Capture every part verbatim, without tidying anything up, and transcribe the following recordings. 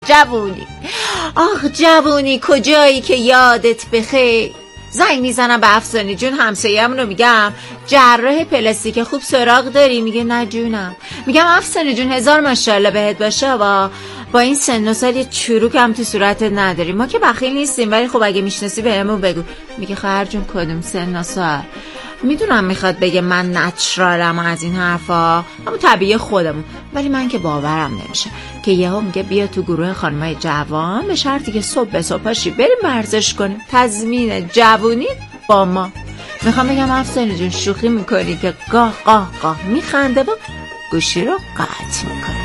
جوونی، آخ جوونی کجایی که یادت بخیر. زنگ میزنم به افسانه جون همسایه‌مون رو، میگم جراح پلاستیک خوب سراغ داری؟ میگه نه جونم. میگم افسانه جون هزار ماشاءالله بهت باشه، با با این سن و سال یه چروک هم تو صورتت نداری. ما که بخیل نیستیم، ولی خب اگه میشناسی بهمون بگو. میگه خواهر جون کدوم سن و سال؟ میدونم میخواد بگه من نچرالم از این حرفا، اما طبیعی خودمون، ولی من که باورم نمیشه که یهو میگه بیا تو گروه خانمای جوان به شرطی که صبح به صبح پاشی بریم ورزش کنیم، تضمین جوونی با ما. میخوام بگم افسانه جون شوخی میکنی که گاه گاه گاه میخنده و گوشی رو قطع میکنه.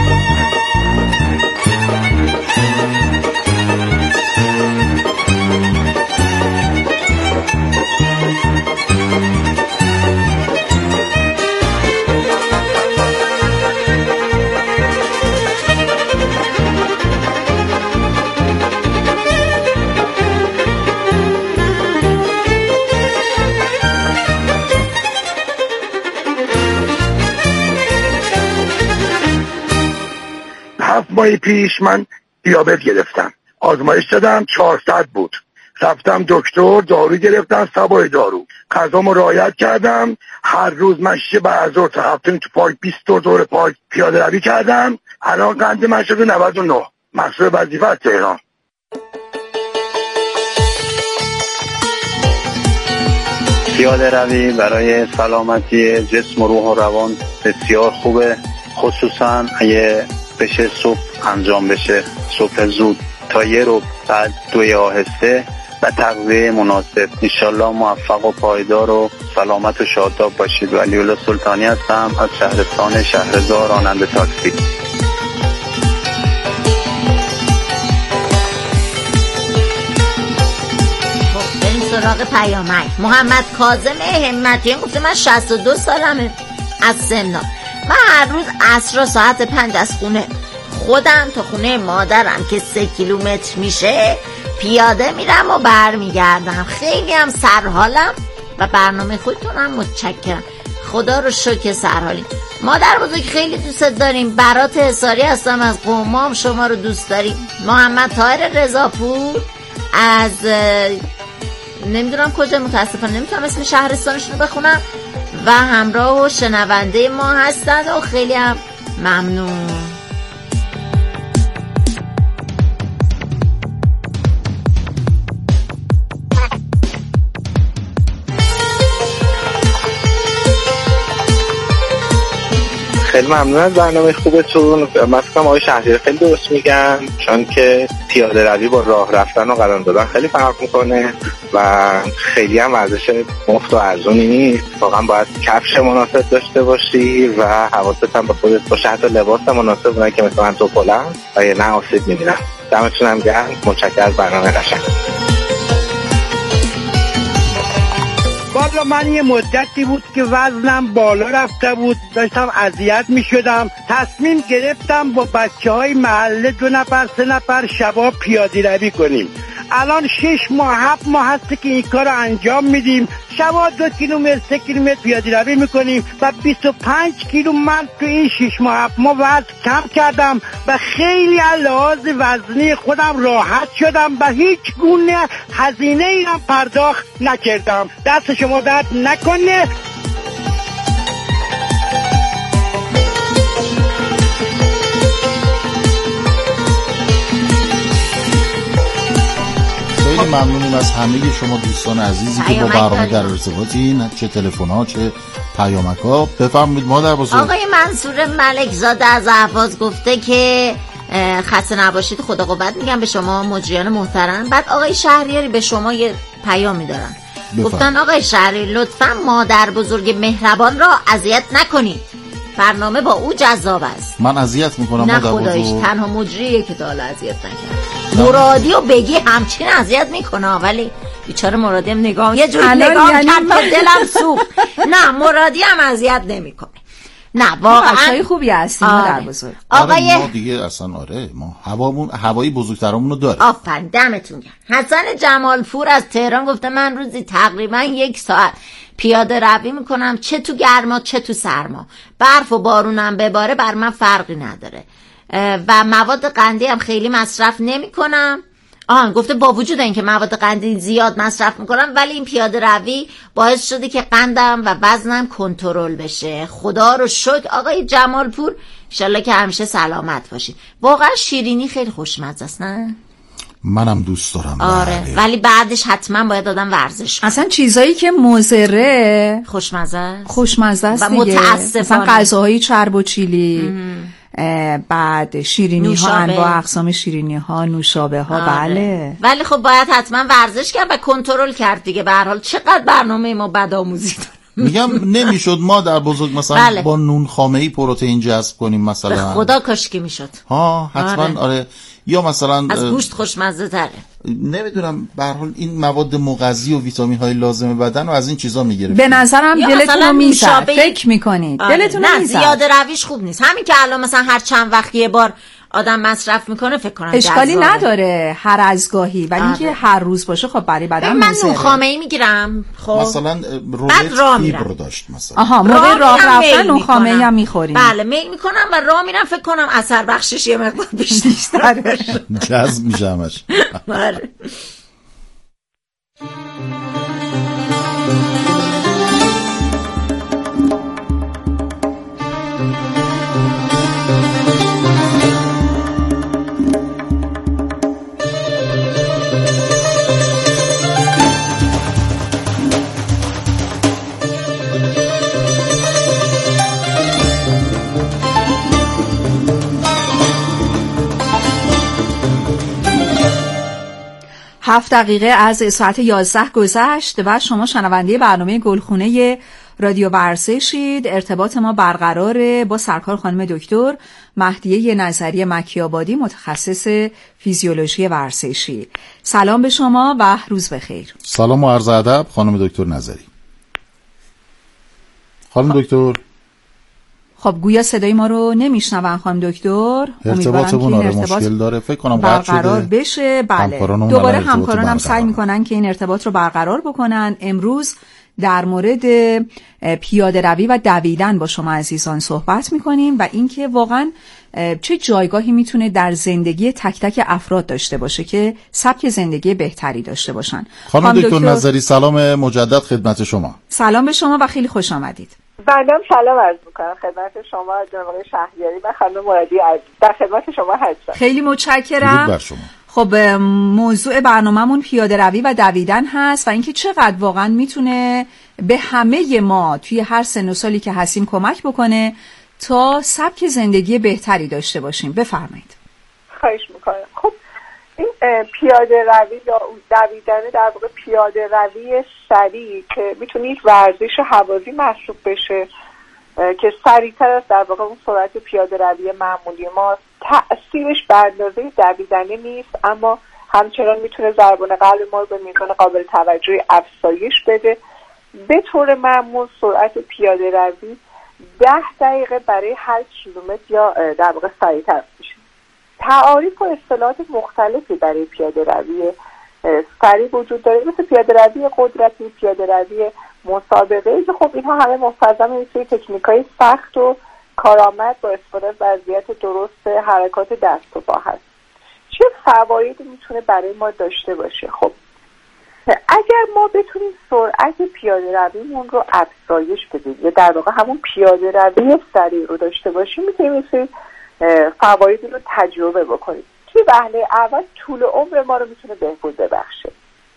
هفت ماه پیش من دیابت گرفتم، آزمایش دادم چهارصد بود، رفتم دکتر دارو گرفتم، سبای دارو، غذامو رعایت کردم، هر روز مشی بعد از ظهر تا هفته تو پارک بیست دور دور پارک پیاده روی کردم. الان قند من شده نود و نه، مسئول وظیفه از تهران. پیاده روی برای سلامتی جسم و روح و روان بسیار خوبه، خصوصا اگه بشه صبح انجام بشه، صبح زود تا یه رو بعد دوی آهسته و تغذیه مناسب. انشالله موفق و پایدار و سلامت و شاداب باشید. ولی‌الله سلطانی هستم از شهرستان شهرزار، راننده تاکسی. سراغ پیامک. محمد کاظم همتیان گفته من شصت و دو سالمه از سمنان. من هر روز عصر ساعت پنج از خونه خودم تا خونه مادرم که سه کیلومتر میشه پیاده میرم و برمیگردم. خیلی هم سرحالم و برنامه خودتونم متشکرم. خدا رو شکر سرحالیم. مادر بزرگ خیلی دوست داریم. برات حصاری هستم از قومام، شما رو دوست داریم. محمد طاهر رضاپور از نمیدونم کجا، متاسفانه نمیتونم اسم شهرستانشون رو بخونم و همراه و شنونده ما هستند و خیلی هم ممنون. خیلی ممنون از برنامه خوبتون. من فکرم آقای شهریاری خیلی درست میگن، چون که پیاده روی با راه رفتن و قدم دادن خیلی فرق میکنه و خیلی هم ورزش مفت و ارزونی نیست. واقعا باید کفش مناسب داشته باشی و حواست هم به خودت باشه، حتی لباس مناسب اونایی که مثلا توپلن و یا نه آسیب میبینن. دمتون هم گرم. متشکرم از برنامه قشنگ. والا من یه مدتی بود که وزنم بالا رفته بود، داشتم اذیت می شدم. تصمیم گرفتم با بچه های محله دو نفر سه نفر شبا پیاده روی کنیم. الان شش ماه هفت ماه هست که این کار رو انجام میدیم. شبا دو کیلومتر سه کیلومتر پیاده روی میکنیم و بیست و پنج کیلو من تو این شش ماه هفت ماه وزن کم کردم و خیلی از لحاظ وزنی خودم راحت شدم و هیچ گونه هزینه ای هم پرداخت نکردم. دست شما درد نکنه. خیلی ممنونیم از همه شما دوستان عزیزی که با برنامه در ارتباطین، چه تلفن ها چه پیامک ها. بفرمایید مادر بزرگ. آقای منصور ملک زاده از اهواز گفته که خسته نباشید، خدا قوت میگم به شما مجریان محترم. بعد آقای شهریاری به شما یه پیامی دارن. گفتن آقای شهریاری لطفا مادر بزرگ مهربان را اذیت نکنید، برنامه با او جذاب است. من اذیت میکنم نه مادر بزرگ؟ خدایش تنها مجریه که تا حالا اذیت نکرد. مرادی و بگی همچین اذیت میکنه، ولی بیچاره مرادی هم نگاه یه جوری نگاه یعنی کرد تا دلم سوخت. نه مرادی هم اذیت نمیکنه. نه واقعا بچهای خوبی هستیم مادر بزرگ. آقای ما دیگه اصلا آره ما هوامون هوایی بزرگترمون رو داره. آفرین دمتون گرم. حسن جمالپور از تهران گفته من روزی تقریبا یک ساعت پیاده روی میکنم، چه تو گرما چه تو سرما. برف و بارونم بباره بر من فرقی نداره. و مواد قندی هم خیلی مصرف نمی کنم. آهان گفته با وجود اینکه مواد قندی زیاد مصرف میکنم ولی این پیاده روی باعث شده که قندم و وزنم کنترل بشه. خدا رو شکر آقای جمالپور، انشالله که همیشه سلامت باشید. واقعا شیرینی خیلی خوشمزه است نه؟ منم دوست دارم. آره بله. ولی بعدش حتما باید آدم ورزش کنه. اصلا چیزایی که مضره خوشمزه است خوشمزه است و متاسفانه مثلا غذاهای چرب و چیلی، بعد شیرینی ها، انواع اقسام شیرینی ها، نوشابه ها. آره. بله ولی خب باید حتما ورزش کرد و کنترل کرد دیگه. به هر حال چقدر برنامه ما بدآموزی داره. میگم نمیشد ما در بزرگ مثلا بله. با نون خامه‌ای پروتئین جذب کنیم مثلا. به خدا کاشکی میشد. ها حتما. آره, آره. یا مثلا از گوشت خوشمزه تره. نمیدونم به هر حال این مواد مغذی و ویتامین های لازم بدن و از این چیزا میگیره. به نظرم دلتون رو میزد فکر میکنید. آره. دلتون رو میزد. زیاده رویش خوب نیست. همین که الان مثلا هر چند وقت یه بار آدم مصرف میکنه فکر کنم اشکالی جذابه. نداره هر از گاهی، ولی اینکه آره. هر روز باشه خب برای بدن من نون خامه‌ای میگیرم. خب مثلا رولت فیبر داشت مثلا. آها موقع راه رفتن نون خامه‌ای هم میخوریم. بله میل میکنم و راه میرم فکر کنم اثر بخشش یه مقدار بیشتره. جذب میشه همش. آره. هفت دقیقه از ساعت یازده گذشت و شما شنونده برنامه گلخونه رادیو ورزشید. ارتباط ما برقراره با سرکار خانم دکتر مهدیه نظری مکی‌آبادی، متخصص فیزیولوژی ورزشی. سلام به شما و روز بخیر. سلام و عرض ادب خانم دکتر نظری. خانم دکتر خب گویا صدای ما رو نمیشنون خانم دکتر. ارتباطمون آره مشکل داره فکر کنم قطع شده. برقرار بشه. بله دوباره همکارانم سعی میکنن که این ارتباط رو برقرار بکنن. امروز در مورد پیاده روی و دویدن با شما عزیزان صحبت میکنیم و اینکه واقعا چه جایگاهی میتونه در زندگی تک تک افراد داشته باشه که سبک زندگی بهتری داشته باشن. خانم دکتر نظری سلام مجدد خدمت شما. سلام به شما و خیلی خوش آمدید. بنده سلام عرض میکنم خدمت شما جناب آقای شهریاری و خانم مرادی عزیز. در خدمت شما هستم. خیلی متشکرم. خب موضوع برنامه‌مون پیاده روی و دویدن هست و اینکه چقدر واقعا میتونه به همه ما توی هر سن و سالی که هستیم کمک بکنه تا سبک زندگی بهتری داشته باشیم. بفرمایید. خواهش میکنم. خب این پیاده روی یا دویدن در واقع پیاده روی سریع که میتونه یک ورزش هوازی محسوب بشه که سریعتر از در واقع اون سرعت پیاده روی معمولی ما، تأثیرش به اندازه دویدنی نیست اما همچنان میتونه ضربان قلب ما رو به میزان قابل توجهی افزایش بده. به طور معمول سرعت پیاده روی ده دقیقه برای هر کیلومتر یا در واقع سریعتر میشه. تعاریف و اصطلاحات مختلفی برای پیاده روی سریع وجود داره، مثل پیاده روی قدرتی، پیاده روی مسابقه که خب اینها همه مستلزم این سری تکنیک‌های سخت و کارآمد با استفاده از وضعیت درست حرکات دست و پا هست. چه فوایدی میتونه برای ما داشته باشه؟ خب اگر ما بتونیم سرعت پیاده رویمون رو افزایش بدیم یا در واقع همون پیاده روی سریع رو داشته باشیم، میتونیم این سری فوایدی رو تجربه بکنیم. توی وهله اول طول عمر ما رو میتونه بهبود ببخشه.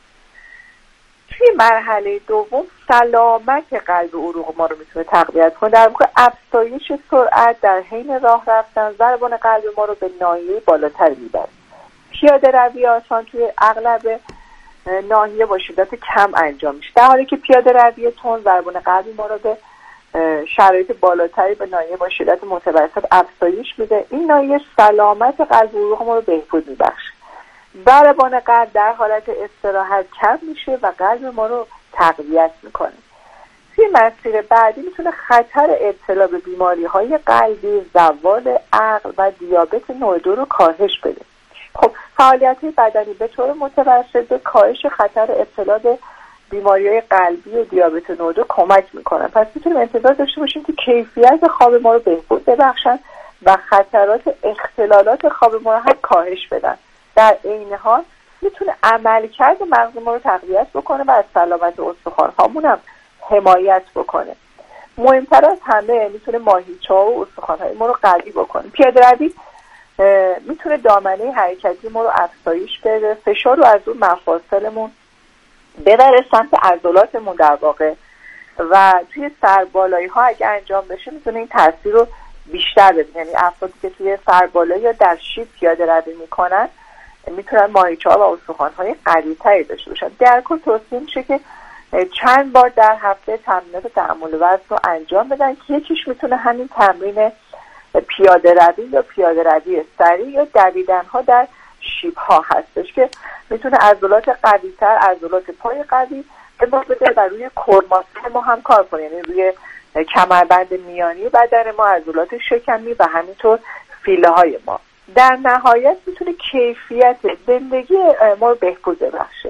توی مرحله دوم سلامت قلب و عروق ما رو میتونه تقویت کنه. در واقع افزایش سرعت در حین راه رفتن ضربان قلب ما رو به ناحیه بالاتر میبره. پیاده روی آسان توی اغلب ناحیه با شدت کم انجام میشه، در حالی که پیاده روی تند ضربان قلب ما رو به شرایط بالاتری به ناحیه با شدت متوسط افزایش میده. این ناحیه سلامت قلب و عروق ما رو بهبود میبخشه. ضربان قلب در حالت استراحت کم میشه و قلب ما رو تقویت میکنه. توی مسیر بعدی میتونه خطر ابتلا به بیماری های قلبی، زوال عقل و دیابت نوع دو رو کاهش بده. خب فعالیت بدنی به طور متوسط به کاهش خطر ابتلا به بیماری‌های قلبی و دیابت نوع دو کمک میکنن. پس میتونیم انتظار داشته باشیم که کیفیت خواب ما رو بهبود ببخشن و خطرات اختلالات خواب ما رو هم کاهش بدن. در عین حال میتونه عملکرد مغز ما رو تقویت بکنه و از سلامت استخوان‌هامون هم حمایت بکنه. مهمتر از همه میتونه ماهیچه‌ها و استخوان‌های ما رو قوی بکنه. پیاده‌روی میتونه دامنه حرکتی ما رو افزایش بده، فشار رو از اون مفاصلمون ببره سمت عضلاتمون در واقع، و توی سربالایی ها اگه انجام بشه میتونه این تاثیر رو بیشتر بده. یعنی افرادی که توی سربالایی یا در شیب پیاده روی میکنن میتونن ماهیچه‌ها و استخوان‌های قوی‌تری داشته باشن. در کل توصیه میشه که چند بار در هفته تمرینات تحمل وزن رو انجام بدن که یکیش میتونه همین تمرین پیاده روی یا پیاده روی سریع یا دویدن ها در شیب ها هستش که میتونه عضلات قوی تر، عضلات پای قوی به ما بده و روی کرماسه ما هم کار کنه، یعنی روی کمربند میانی بدن ما، عضلات شکمی و همینطور فیله های ما. در نهایت میتونه کیفیت زندگی ما رو بهبود ببخشه.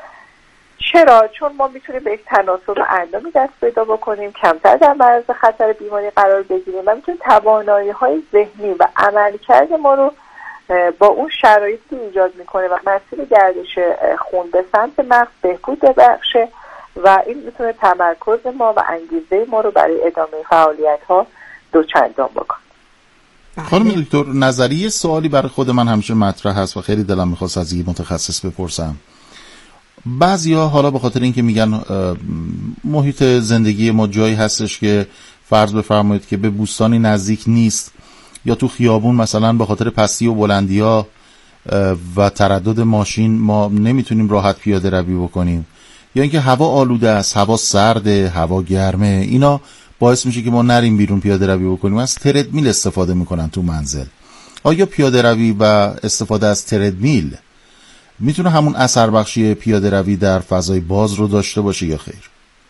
چرا؟ چون ما میتونیم به یک تناسب اندامی دست پیدا بکنیم، کمتر در معرض خطر بیماری قرار بگیریم و میتونیم توانایی های ذهنی و عملکرد ما رو با اون شرایطی که ایجاد میکنه و مسیر گردش خون به سمت مغز بهبود ببخشه و این میتونه تمرکز ما و انگیزه ما رو برای ادامه فعالیت ها دوچندان بکنه. خانم دکتر، نظریه سوالی برای خود من همیشه مطرح هست و خیلی دلم میخواست از یک متخصص بپرسم. بعضیا حالا به خاطر اینکه میگن محیط زندگی ما جایی هستش که فرض بفرمایید که به بوستانی نزدیک نیست، یا تو خیابون مثلا به خاطر پستی و بلندی‌ها و تردد ماشین ما نمیتونیم راحت پیاده روی بکنیم، یا اینکه هوا آلوده است، هوا سرده، هوا گرمه، اینا باعث میشه که ما نریم بیرون پیاده روی بکنیم. از تردمیل استفاده میکنن تو منزل. آیا پیاده روی و استفاده از تردمیل میتونه همون اثر بخشی پیاده روی در فضای باز رو داشته باشه یا خیر؟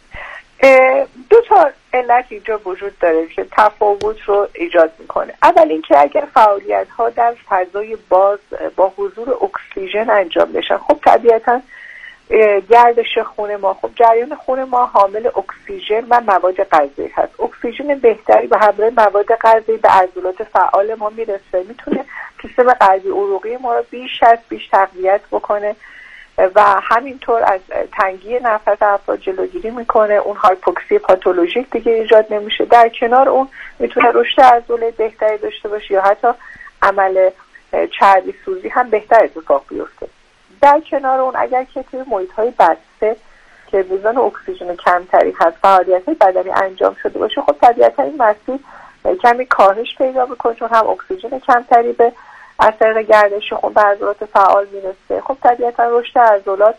دو تا علت اینجا وجود داره که تفاوت رو ایجاد میکنه. اول اینکه اگر فعالیت ها در فضای باز با حضور اکسیژن انجام بشن، خب طبیعتا گردش خون ما، خب جریان خون ما حامل اکسیژن و مواد غذایی هست. اکسیژن بهتری به همراه مواد غذایی به عضلات فعال ما میرسه، میتونه سیستم قلبی عروقی ما رو بیش از بیش تقویت بکنه و همینطور از تنگی نفس افراد جلوگیری میکنه. اون هایپوکسی پاتولوژیک دیگه ایجاد نمیشه. در کنار اون میتونه رشد عضله بهتری داشته باشه یا حتی عمل چربی سوزی هم بهتر اتفاق بیفته. در کنار اون اگر که توی محیط‌های بسته که میزان اکسیژن کمتری هست فعالیت‌های بدنی انجام شده باشه، خب طبیعتا این مسیر کمی کاهش پیدا میکنه، چون هم اکسیژن کمتری به از طریق گردش خون به عضلات فعال میرسه. خب طبیعتا رشد عضلات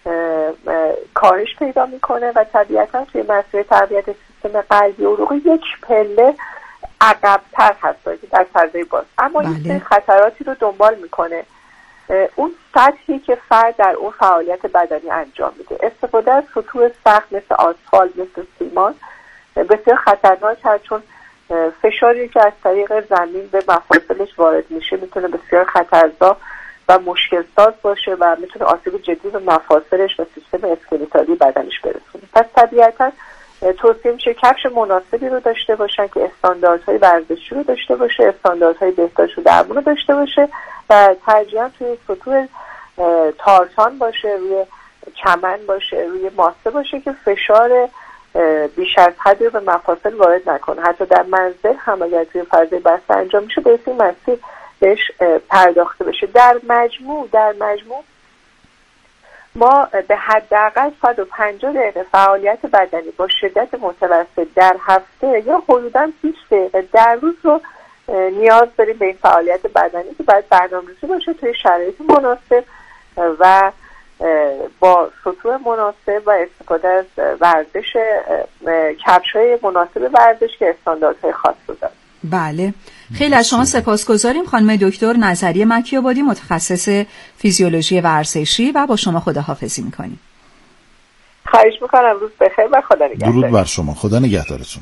کاهش پیدا میکنه و طبیعتا توی مسیر تقویت سیستم قلبی عروقی یک پله عقب‌تر هست در فضای باز. اما این سری خطراتی رو دنبال میکنه. اون سطحی که فرد در اون فعالیت بدنی انجام میده، استفاده از سطوح سخت مثل آسفالت، مثل سیمان بسیار خطرناک هست، چون فشاری که از طریق زمین به مفاصلش وارد میشه میتونه بسیار خطرزا و مشکل ساز باشه و میتونه آسیب جدی به مفاصلش و سیستم اسکلتالی بدنش برسونه. پس طبیعتا توصیه میشه کفش مناسبی رو داشته باشن که استانداردهای ورزشی رو داشته باشه، استانداردهای بهداشت و درمون رو داشته باشه و ترجیحاً توی سطوح تارتان باشه، روی چمن باشه، روی ماسه باشه که فشار بیش از حد رو به مفاصل وارد نکنه. حتی در منزل هم اگر توی فضای بسته انجام میشه به این مسیر بهش پرداخته بشه. در مجموع در مجموع ما به حداقل صد و پنجاه دقیقه فعالیت بدنی با شدت متوسط در هفته یا حدوداً بیست دقیقه در روز رو نیاز داریم به این فعالیت بدنی که باید برنامه‌ریزی باشه توی شرایط مناسب و با سطوح مناسب و استفاده از ورزش کفش‌های مناسب ورزش که استانداردهای خاص رو داره. بله، خیلی از شما سپاسگزاریم خانم دکتر نظریه مکی‌آبادی، متخصص فیزیولوژی ورزشی، و با شما خداحافظی می‌کنیم. خواهش می‌کنم، روز بخیر و خدا نگهدار. درود بر شما، خدا نگهدارتون.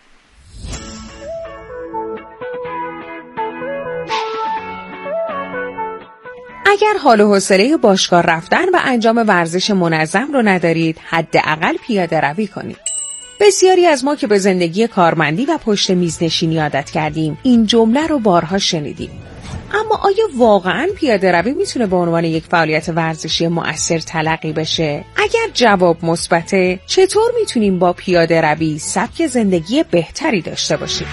اگر حال و حوصله باشگاه رفتن و انجام ورزش منظم رو ندارید، حداقل پیاده روی کنید. بسیاری از ما که به زندگی کارمندی و پشت میز نشینی عادت کردیم این جمله رو بارها شنیدیم. اما آیا واقعاً پیاده روی میتونه به عنوان یک فعالیت ورزشی مؤثر تلقی بشه؟ اگر جواب مثبته، چطور میتونیم با پیاده روی سبک زندگی بهتری داشته باشیم؟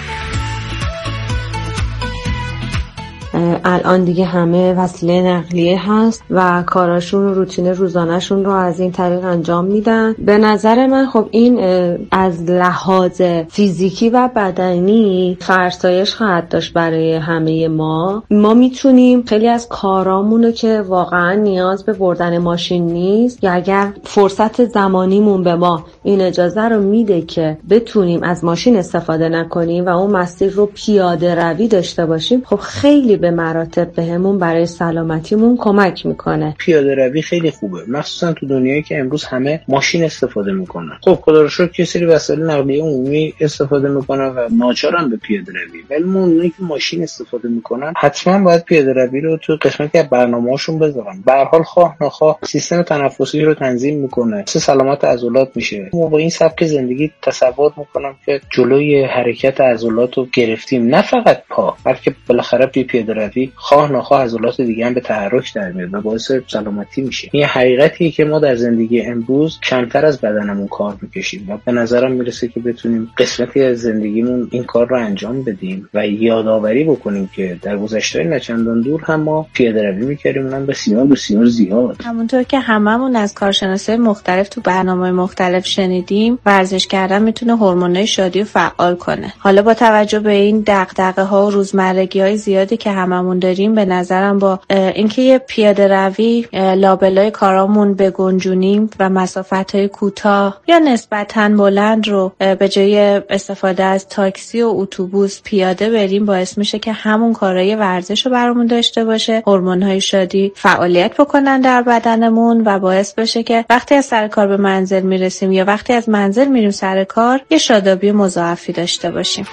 الان دیگه همه وسیله نقلیه هست و کاراشون و روتین روزانه‌شون رو از این طریق انجام میدن. به نظر من خب این از لحاظ فیزیکی و بدنی فرسایش خواهد داشت برای همه ما. ما میتونیم خیلی از کارامونو که واقعا نیاز به بردن ماشین نیست یا اگر فرصت زمانیمون به ما این اجازه رو میده که بتونیم از ماشین استفاده نکنیم و اون مسیر رو پیاده روی داشته باشیم، خب خیلی به مراتب بهمون برای سلامتیمون کمک میکنه. پیاده روی خیلی خوبه، مخصوصا تو دنیایی که امروز همه ماشین استفاده میکنن. خب خدا رو شکر که سری وسایل نقلیه عمومی استفاده میکنن و ناچارن به پیاده روی، ولی اونایی که ماشین استفاده میکنن حتما باید پیاده روی رو تو قسمتی از برنامه‌هاشون بذارن. به هر حال خواه نخواه سیستم تنفسی رو تنظیم میکنه، سه سلامت عضلات میشه. ما با این سبک زندگی تصور میکنم که جلوی حرکت عضلات رو گرفتیم، نه فقط پا، بلکه بالاخره پی پیاده روی خواه نخواه عضلات دیگه هم به تحرک در میاد و باعث سلامتی میشه. این حقیقتیه که ما در زندگی امروز کمتر از بدنمون کار میکشیم و به نظرم میرسه که بتونیم قسمتی از زندگیمون این کار رو انجام بدیم و یادآوری بکنیم که در گذشته نه چندان دور هم ما پیاده روی میکردیم، اونم بسیار بسیار زیاد. همونطور که هممون از کارشناسای مختلف تو برنامه‌های مختلف شنیدیم، ورزش کردن میتونه هورمونای شادی رو فعال کنه. حالا با توجه به این دغدغه‌ها و روزمرگی‌های زیادی که هممون داریم، به نظرم با اینکه یه پیاده روی لابلای کارامون بگنجونیم و مسافت‌های کوتاه یا نسبتاً بلند رو به جای استفاده از تاکسی و اتوبوس پیاده بریم، باعث میشه که همون کارهای ورزش رو برامون داشته باشه، هورمون‌های شادی فعالیت بکنن در بدنمون و باعث بشه که وقتی از سر کار به منزل میرسیم یا وقتی از منزل میریم سر کار یه شادابی مضاعفی داشته باشیم.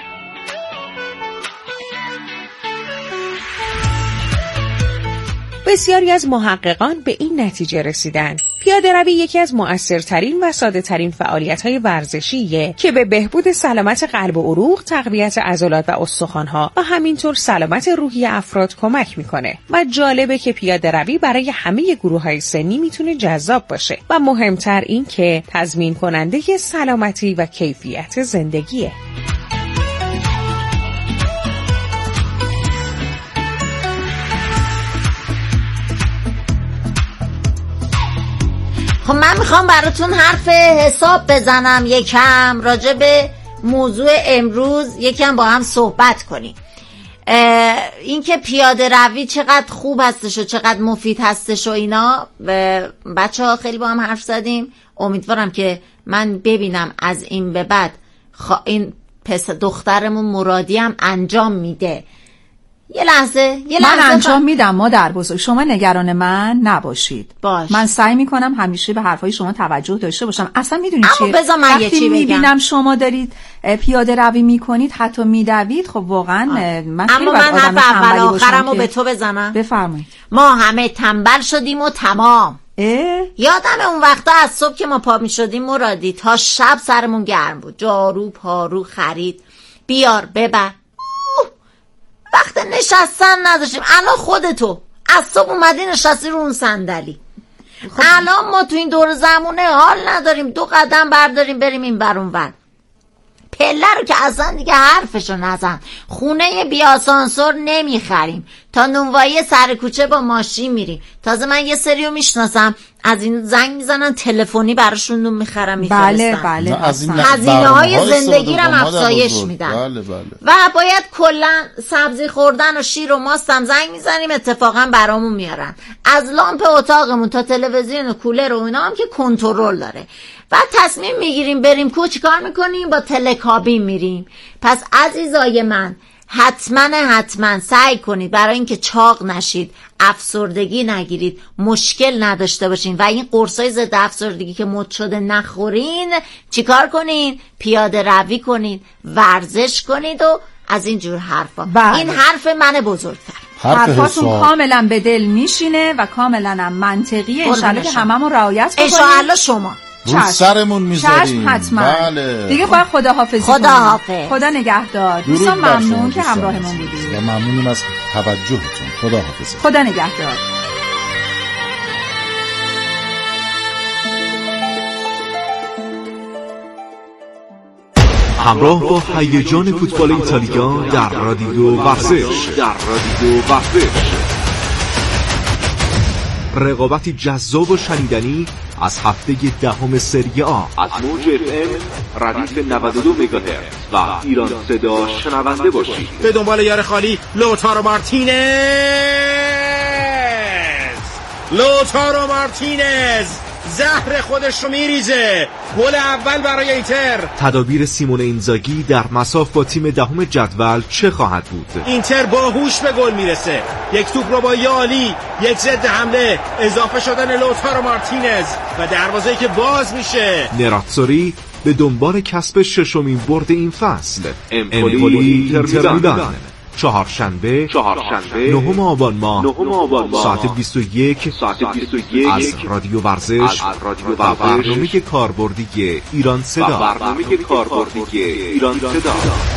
بسیاری از محققان به این نتیجه رسیدن پیاده روی یکی از مؤثرترین و ساده ترین فعالیت‌های ورزشیه که به بهبود سلامت قلب و عروق، تقویت عضلات و استخوان‌ها و همینطور سلامت روحی افراد کمک میکنه و جالبه که پیاده روی برای همه گروه‌های سنی میتونه جذاب باشه و مهمتر این که تضمین کننده سلامتی و کیفیت زندگیه. خب من میخوام براتون حرف حساب بزنم، یکم راجع به موضوع امروز یکم با هم صحبت کنیم. این که پیاده روی چقدر خوب هستش و چقدر مفید هستش و اینا، بچه ها خیلی با هم حرف زدیم. امیدوارم که من ببینم از این به بعد خوا... این پس دخترمون مرادی هم انجام میده. یه لحظه یه لحظه من انجام میدم مادر بزرگ، شما نگران من نباشید. باش. من سعی میکنم همیشه به حرفای شما توجه داشته باشم. اصلا میدونید چیه؟ اما بذار من یه چی بگم. میبینم شما دارید پیاده روی میکنید، حتی میدوید، خب واقعا من خیلی اما من حرف اول آخرمو به تو بزنم. بفرمایید. ما همه تنبل شدیم و تمام. اه؟ یادم اون وقتا از صبح که ما پا میشدیم مرادی تا شب سرمون گرم بود، جارو پارو خرید بیار ببر، وقت نشستن نداشتیم. الان خودتو از صبح اومدی نشستی رو اون صندلی. خب الان ما تو این دور زمونه حال نداریم دو قدم برداریم بریم این بر اون ور. پله رو که اصلا دیگه حرفشو نزن. خونه بی آسانسور نمیخریم، تا نونوایی سر کوچه با ماشین میریم. تازه من یه سریو میشناسم از این زنگ میزنن تلفنی براشون نون میخرم میفرستن. بله بله. هزینه های زندگی رو هم افزایش میدن. بله بله. و باید کلا سبزی خوردن و شیر و ماست هم زنگ میزنیم اتفاقا برامون میارن. از لامپ اتاقمون تا تلویزیون و کولر و اینا هم که کنترل داره. بعد تصمیم میگیریم بریم کو، چیکار میکنیم؟ با تلکابین میریم. پس عزیزای من حتما حتما سعی کنید برای اینکه چاق نشید، افسردگی نگیرید، مشکل نداشته باشین و این قرصای ضد افسردگی که مد شده نخورین، چیکار کنین؟ پیاده روی کنید، ورزش کنید و از این جور حرفا. بله. این حرف من بزرگتر. حرفاتون کاملا به دل میشینه و کاملا هم منطقیه. انشالله که هممون رعایت بکنیم. انشالله شما رو سرمون میذاریم. چشم حتما. بله. دیگه باید خداحافظی خدا کنیم. حافظ. خدا نگهدار. دوستان ممنون که همراهمون بودید. و ممنونیم از توجهتون. خدا حافظ. خدا نگهدار. همراه با هیجان فوتبال ایتالیا در رادیو ورزش در رادیو ورزش رقابتی جذاب و شنیدنی از هفته دهم سری آ از موج اف ام ردیف نود و دو مگاهرتز و ایران صدا شنونده باشید. به دنبال یار خالی لوتارو مارتینز لوتارو مارتینز زهر خودش رو میریزه. گل اول برای اینتر. تدابیر سیمون اینزاگی در مساف با تیم دهم جدول چه خواهد بود؟ اینتر باهوش به گل میرسه. یک توپ رو با یالی، یک ضد حمله، اضافه شدن لوتارو مارتینز و دروازه‌ای که باز میشه. نراتسوری به دنبال کسب ششمین برد این فصل. امپولی اینتر میلان چهارشنبه چهارشنبه نهم آبان ماه نهم آبان ماه ساعت بیست و یک ساعت بیست و یک از رادیو ورزش از رادیو ورزش برنامه کاربردی ایران صدا برنامه کاربردی ایران صدا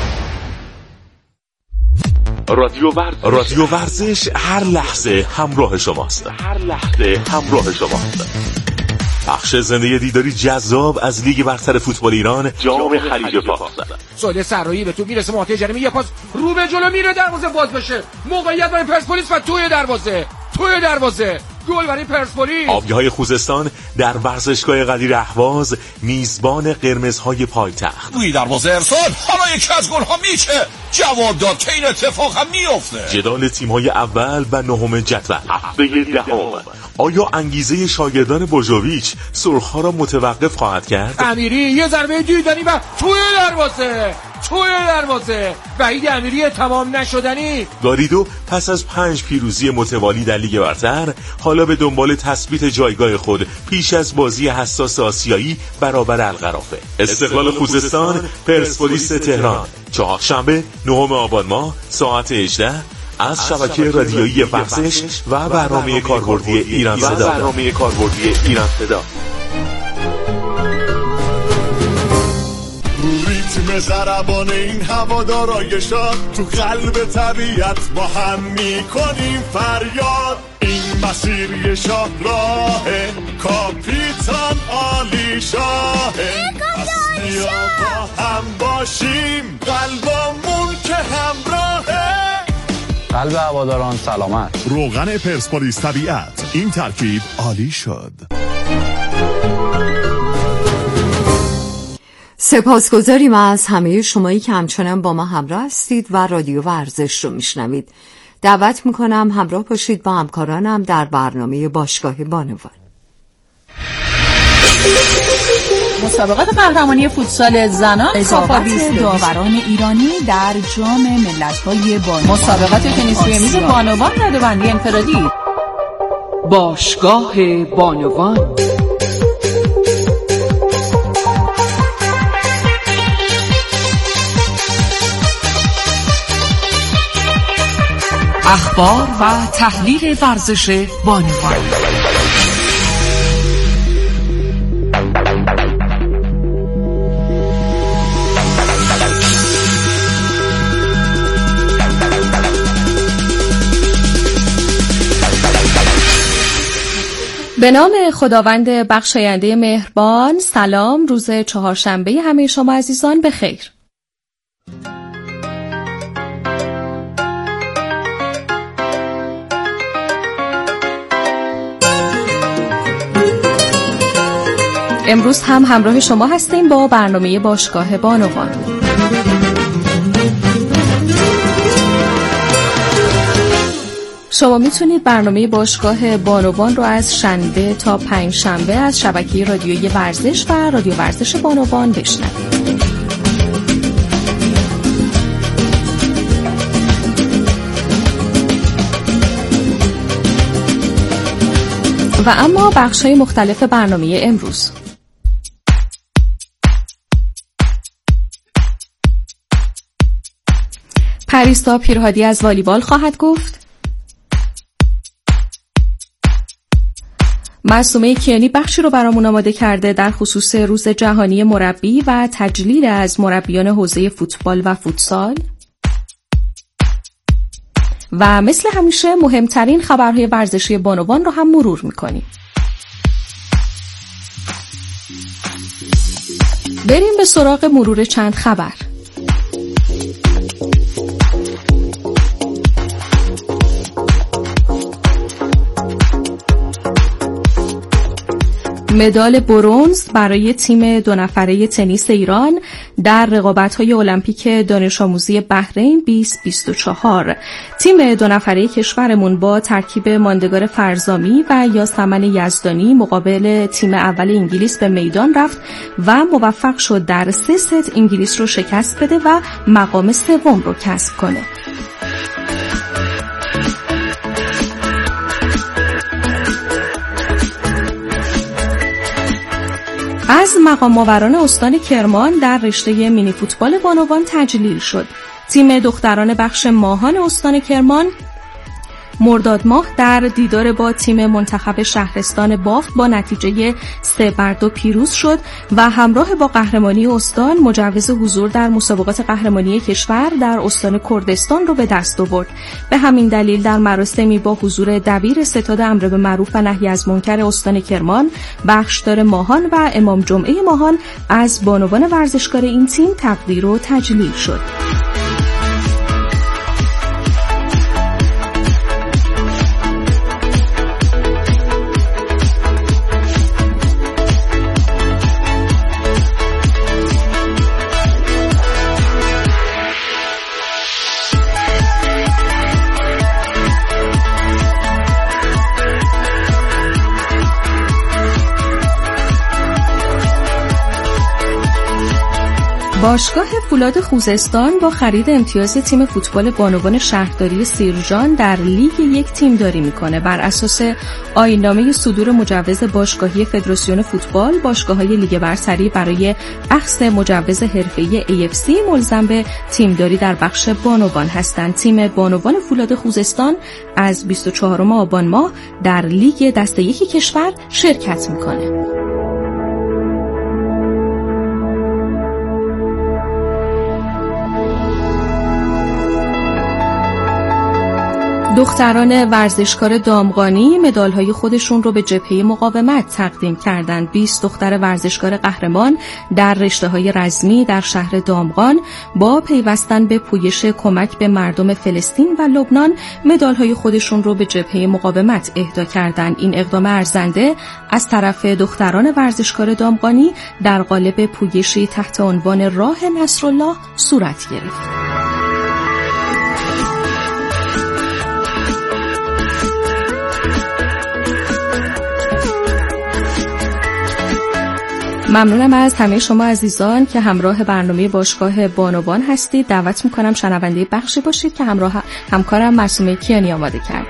رادیو ورزش رادیو ورزش هر لحظه همراه شماست. هر لحظه همراه شماست. بخش زنده دیداری جذاب از لیگ برتر فوتبال ایران، جام خلیج فارس. سعودی سرایی به تو میرسه، محاطه جریمه یه پاس رو به جلو میره، دروازه باز بشه، موقعیت برای پرسپولیس و توی دروازه توی دروازه گل برای پرسپولیس. آبی‌های خوزستان در ورزشگاه قدیر اهواز میزبان قرمزهای پایتخت. روی دروازه ارسال، حالا یکی از گل‌ها میشه جواب داد که این اتفاق هم میفته. جدال تیم‌های اول و نهم جدول هفته دهم. آیا انگیزه شاگردان بوژوویچ سرخ‌ها را متوقف خواهد کرد؟ امیری یه ضربه دیدنی و توی دروازه توی دروازه وحید امیری تمام نشدنی. گاریدو پس از پنج پیروزی متوالی در لیگ برتر حالا به دنبال تثبیت جایگاه خود پیش از بازی حساس آسیایی برابر القرافه. استقلال خوزستان پرسپولیس تهران چهارشنبه نهم آبان ماه ساعت هجده از شبکه رادیویی ورزش و برنامه کاربردی ایران صدا. برنامه کاربردی ایران صدا. ریتم ضربان این هوادارای شاد تو قلب طبیعت با هم میکنیم فریاد. این مسیر یه شاه راهه، کاپیتان عالی شاهه. اصلی با هم باشیم، قلبمون که همراهه. قلب هواداران سلامت. روغن پرسپولیس طبیعت، این ترکیب عالی شد. سپاسگزاریم از همه شمایی که همچنان با ما همراه هستید و رادیو ورزش رو میشنوید. دعوت میکنم همراه باشید با همکارانم در برنامه باشگاه بانوان. مسابقات قهرمانی فوتسال زنان اضافه داوران ایرانی در جام ملت‌های بانوان. مسابقات تنیس روی میز بانوان رده‌بندی انفرادی. باشگاه بانوان. اخبار و تحلیل ورزش بانوان. به نام خداوند بخشاینده مهربان. سلام، روز چهارشنبه همه شما عزیزان بخیر. امروز هم همراه شما هستیم با برنامه باشگاه بانوان. شما میتونید برنامه باشگاه بانوان رو از شنبه تا پنج شنبه از شبکه رادیویی ورزش و رادیو ورزش بانوان بشنوید. و اما بخش‌های مختلف برنامه امروز: پریسا پیرهادی از والیبال خواهد گفت. معصومه کیانی بخشی رو برامون آماده کرده در خصوص روز جهانی مربی و تجلیل از مربیان حوزه فوتبال و فوتسال. و مثل همیشه مهمترین خبرهای ورزشی بانوان رو هم مرور میکنیم. بریم به سراغ مرور چند خبر. مدال برنز برای تیم دو نفره تنیس ایران در رقابت‌های المپیک دانش آموزی بحرین بیست بیست و چهار. تیم دو نفره کشورمون با ترکیب ماندگار فرزامی و یاسمن یزدانی مقابل تیم اول انگلیس به میدان رفت و موفق شد در سه ست انگلیس رو شکست بده و مقام سوم رو کسب کنه. از مقام آوران استان کرمان در رشته مینی فوتبال بانوان تجلیل شد. تیم دختران بخش ماهان استان کرمان مرداد ماه در دیدار با تیم منتخب شهرستان بافت با نتیجه سه بر دو پیروز شد و همراه با قهرمانی استان مجوز حضور در مسابقات قهرمانی کشور در استان کردستان رو به دست آورد. به همین دلیل در مراسمی با حضور دبیر ستاد امر به معروف و نهی از منکر استان کرمان، بخشدار ماهان و امام جمعه ماهان از بانوان ورزشکار این تیم تقدیر و تجلیل شد. باشگاه فولاد خوزستان با خرید امتیاز تیم فوتبال بانوان شهرداری سیرجان در لیگ یک تیم داری میکنه. بر اساس آیین‌نامه صدور مجوز باشگاهی فدراسیون فوتبال، باشگاه‌های لیگ برتری برای اخذ مجوز حرفه‌ای ای اف سی ملزم به تیمداری در بخش بانوان هستند. تیم بانوان فولاد خوزستان از بیست و چهارم آبان ماه در لیگ دسته یک کشور شرکت میکنه. دختران ورزشکار دامغانی مدال‌های خودشون رو به جبهه مقاومت تقدیم کردند. بیست دختر ورزشکار قهرمان در رشته‌های رزمی در شهر دامغان با پیوستن به پویش کمک به مردم فلسطین و لبنان مدال‌های خودشون رو به جبهه مقاومت اهدا کردند. این اقدام ارزنده از طرف دختران ورزشکار دامغانی در قالب پویشی تحت عنوان راه نصرالله صورت گرفت. ممنونم از همه شما عزیزان که همراه برنامه باشگاه بانوان هستید. دعوت میکنم شنونده بخشی باشید که همراه همکارم معصومه کیانی آماده کرد.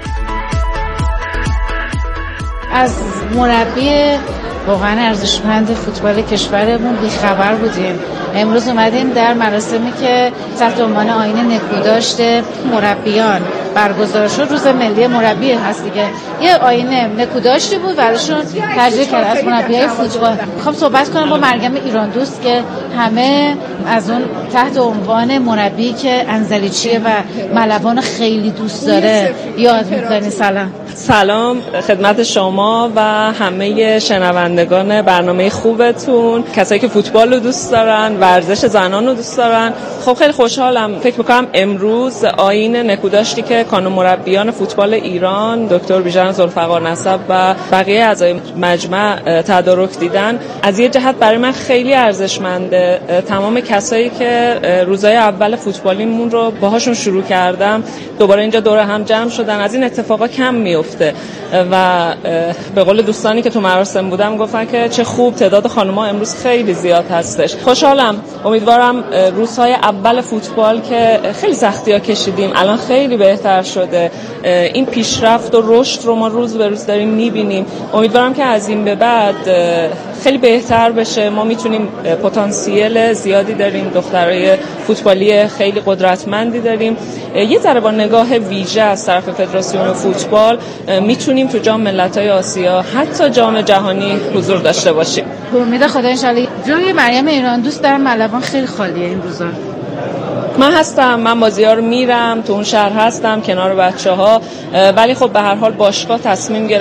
از مربی واقعا ارزشمند فوتبال کشورمون بیخبر بودیم. امروز اومدیم در مراسمی که تحت عنوان آیین نکوداشت مربیان برگزار شد. روز ملی مربی هست دیگه. یه آیین نکوداشتی بود ورشون ترجیح کرد از مربیای فوتبال. میخوام صحبت کنم با مریم ایران دوست که همه از اون تحت عنوان مربی که انزلیچیه و ملوان خیلی دوست داره یاد میکنی. سلام. سلام خدمت شما و همه شنوندگان برنامه خوبتون، کسایی که فوتبال رو دوست دارن، ورزش زنان رو دوست دارن. خب خیلی خوشحالم. فکر میکنم امروز آیین نکوداشتی که کانون مربیان فوتبال ایران دکتر بیژن ذوالفقار نسب و بقیه اعضای مجمع تدارک دیدن از یه جهت برای من خیلی ارزشمنده. تمام کسایی که روزهای اول فوتبالیمون رو باهاشون شروع کردم دوباره اینجا دور هم جمع شدن. از این اتفاقا کم میفته و به قول دوستانی که تو مراسم بودم گفتن که چه خوب تعداد خانم‌ها امروز خیلی زیاد هستش. خوشحالم. امیدوارم روزهای اول فوتبال که خیلی سختی‌ها کشیدیم الان خیلی بهتر شده، این پیشرفت و رشد رو ما روز به روز داریم می‌بینیم. امیدوارم که از این به بعد خیلی بهتر بشه. ما میتونیم پتانسیل زیادی داریم، دخترای فوتبالی خیلی قدرتمندی داریم. یه ذره با نگاه ویژه از طرف فدراسیون فوتبال میتونیم تو جام ملت‌های آسیا حتی جام جهانی حضور داشته باشیم. به امید خدا ان شاءالله. جای مریم ایران دوست در ملوان خیلی خالیه این روزا. من هستم، من بازی‌ها رو میرم، تو اون شهر هستم کنار بچه‌ها، ولی خب به هر حال باشگاه تصمیم گرفت